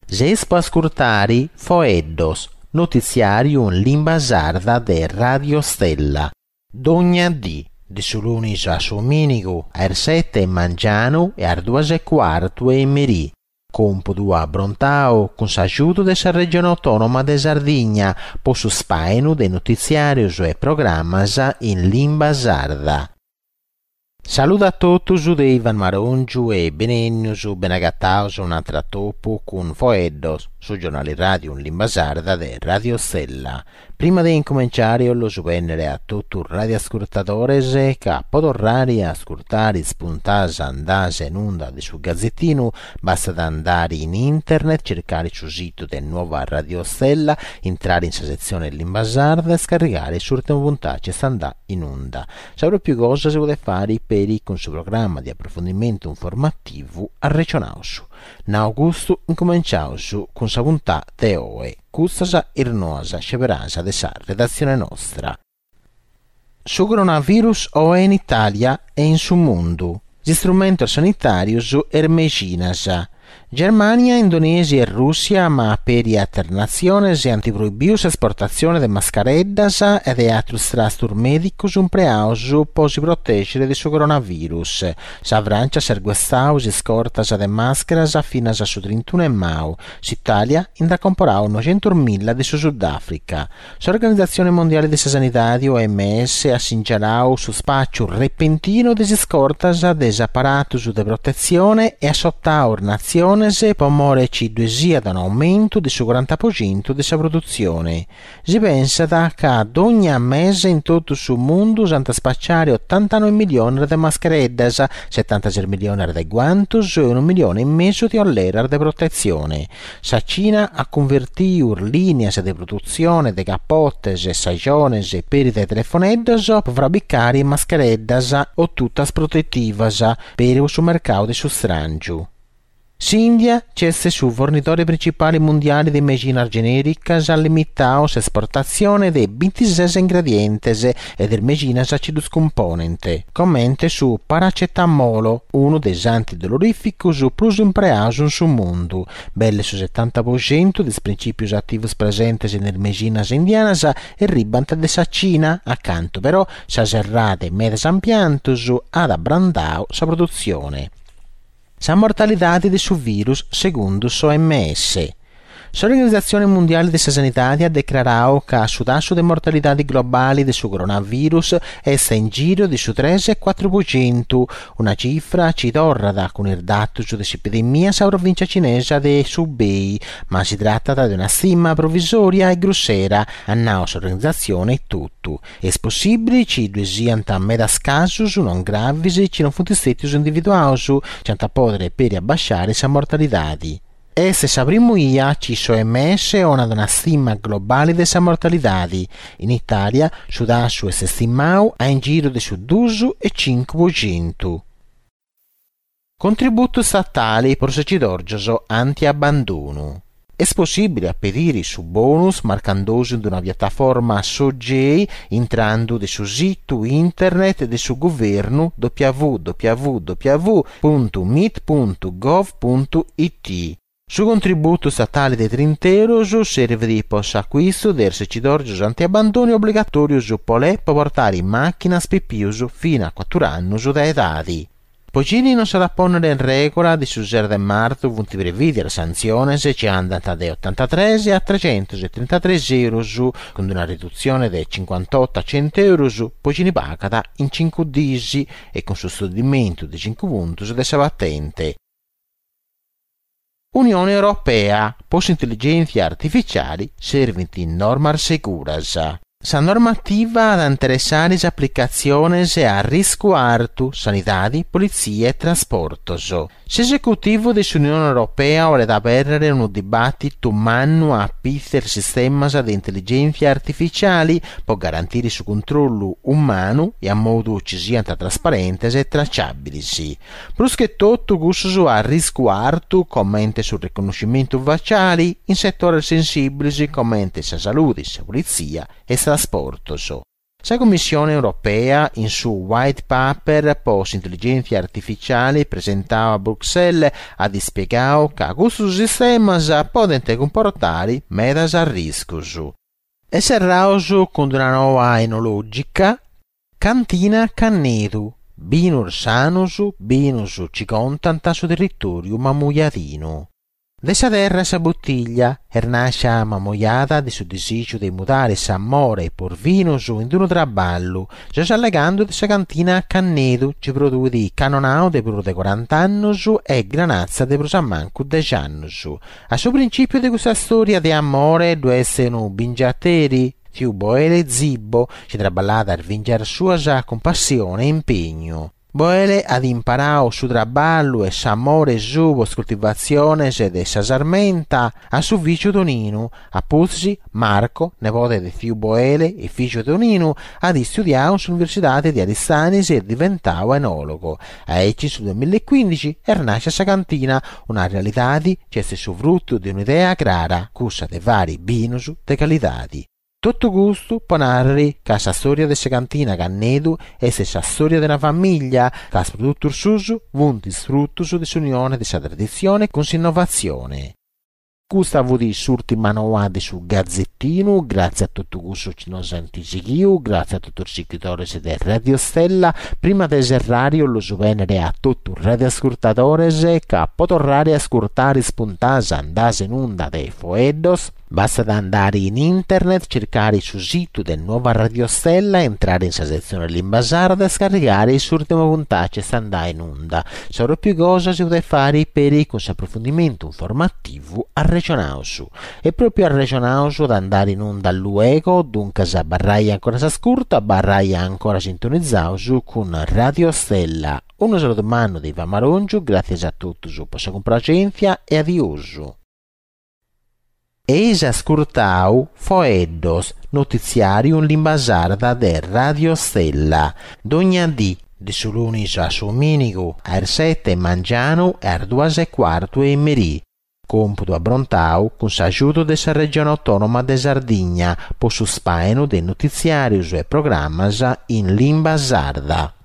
Jespo ascoltare Foeddos, notiziario in lingua sarda de Radio Stella. Dogna di sulunis a sominigo, a 7 mangiano e a 2:15 e merì. Compodo a Brontao con s'aiuto della regione autonoma de Sardigna, po su spainu de notiziarios e programmas in lingua sarda. Saluto a tutti de Ivan Marongiu e benennius benagattaus un'altra topo con Foeddos su giornale radio in lingua sarda de Radio Stella. Prima di incominciare lo subennere a tutti i radioascoltatori che potrari ascoltare spuntase andase in onda di sul gazzettino, basta andare in internet, cercare sul sito del nuova Radio Stella, entrare in sezione lingua sarda e scaricare sul puntace sta in onda. Saprò più cosa si vuole fare per con suo programma di approfondimento informativo a Regionausu. In augusto incominciausu con sa puntata de oe, custasa irnosa sceverasa de sa redazione nostra. Su coronavirus oe in Italia e in su mondo. Gli strumenti sanitari su ermeginas. Germania, Indonesia e Russia, ma per alternazione si antiproibius esportazione de mascareddas e de altrus trastur medicus un preausu po si proteggere de su coronavirus. Sa Francia serguestaus scortas de mascaras finas a su 31 e mau. S'Italia inda comporau 900.000 de su Sudafrica. S'Organizzazione Mondiale de Sanitario OMS assingerau su spaccio repentino de scortas des apparatus de protezione e assottaur nazione pomore ci sia da un aumento del 40% della produzione. Si pensa che ad ogni mese in tutto il mondo si spacciare 89 milioni di mascareddas, 76 milioni di guantos e 1 milione e mezzo di ollerar di protezione. La Cina ha convertito linee di produzione di cappottes e sagiones per i telefoneddas per fabbricare mascareddas o tutte protettivas per il mercato di strangio. S'India cesse su fornitori principali mondiali di medicina generica ha limitato l'esportazione di 26 ingredienti e del medicina acidus componente, commente su paracetamolo, uno dei antidolorificus più impreato sul mondo, belle su 70% dei principi attivi presenti nelle medicina indianas e ribant de sa Cina, accanto però sa serrate medes ampiantus ad abbrandau sa produzione. Sa mortalità di su virus secondo l'OMS. L'Organizzazione Mondiale di Sanità ha dichiarato che su tasso di mortalità globali di su coronavirus è in giro di su 3,4%, una cifra ci torna con il dato su dell'epidemia sa provincia cinese di Hubei, ma si tratta di una stima provvisoria e grossera, a nostra organizzazione e tutto. È possibile che due siano a metà casus non gravi ci non fossero stati individuati, ci hanno potere per abbassare sa mortalità. E se sapremo ci l'OMS ha una stima globale della mortalità. In Italia, su tasso è stimato a in giro di su 2,5%. Contributo statale per sacerdocio anti-abbandono. È possibile pedire su bonus marcandosi di una piattaforma SOGEI entrando sul sito internet del suo governo www.mit.gov.it. Su contributo statale di 30 euro serve di post acquisto del sacerdocio anti-abbandono obbligatorio su polè per portare in macchina spippiuso fino a 4 anni da età. Poi non sarà ponere in regola di su 0 de marzo punti prevedere sanzioni se ci andata da 83 a 333 euro con una riduzione da 58 a 100 euro poi ci ne pagata in 5 disi e con sostenimento di 5 punti della patente. Unione Europea, post intelligenze artificiali serventi in normas seguras. Sa normativa ad interessare applicazioni a rischio alto, sanità, polizia e trasporto. L'esecutivo dell'Unione Europea ora da aprire un dibattito umano a il sistema di intelligenza artificiali per garantire il controllo umano e a modo ci siano trasparenti e tracciabili. Plus che tutto gusto a rischio alto, commente sul riconoscimento facciale, in settori sensibili, commente sa salute, sa polizia e trasporto. La Commissione europea, in suo white paper post intelligenza artificiale presentato a Bruxelles, ha dispiegato che questo sistema potente comportare medas a riscos. E serrauso con una nuova enologica, cantina cannedu, binur sanus, binus ci contanta su territorio mamuiadino. Dessa terra sa bottiglia, ernascia mamoiata di su desicio di mutare s'amore e porvinus in uno traballo, già allegando dessa cantina cannedu, ci produce di canonao de più de 40 anni e granazza de più manco 10 anni. A suo principio di questa storia di amore due essere bingiateri, più boele zibbo, ci traballata a vincere sua con passione e impegno. Boele ad imparare su traballo e s'amore su vos coltivazione de sa sarmenta a su figlio Tonino, a Puzzi, Marco, nepote di figlio Boele e figlio Tonino, ad studiare sull'Università di Aristanis e diventava enologo. A Ecci sul 2015 nasce sa cantina, una realtà che è su frutto di un'idea clara, cussa de vari binus de qualitati. Tutto gusto può narrare che la storia della cantina cannedu è la storia della famiglia, che ha prodotto susu, vunti fruttus dell'unione della tradizione con l'innovazione. Questa di l'ultima novità sul Gazzettino, grazie a tutto questo che ci anticipiamo, grazie a tutti i seguitori di Radio Stella. Prima del serrario lo venere a tutti i radioascoltatori che potrà ascoltare spuntase andate in onda dei Foeddos. Basta andare in internet, cercare sul sito del nuovo Radio Stella, entrare in sezione Limba Sarda e scaricare il ultimo puntaggio che andà in onda. Sono più cose si deve fare per il approfondimento informativo a Regionausu. E proprio a Regionausu ad andare in onda all'UECO, dunque se barrai ancora s'ascolta, barrai ancora sintonizzato con Radio Stella. Un saluto mano di Ivan Marongiu, grazie a tutti su vostra complacenza e adiosu. Eis ascoltau Foeddos, notiziarium limba sarda de Radio Stella, d'ogna di su lunis a Sominigu, a 7 mangiano e a 2:15 e merì. Computo a Brontau con s'aiuto della regione autonoma de Sardigna, po su spaino de notiziarius e programmas in limba sarda.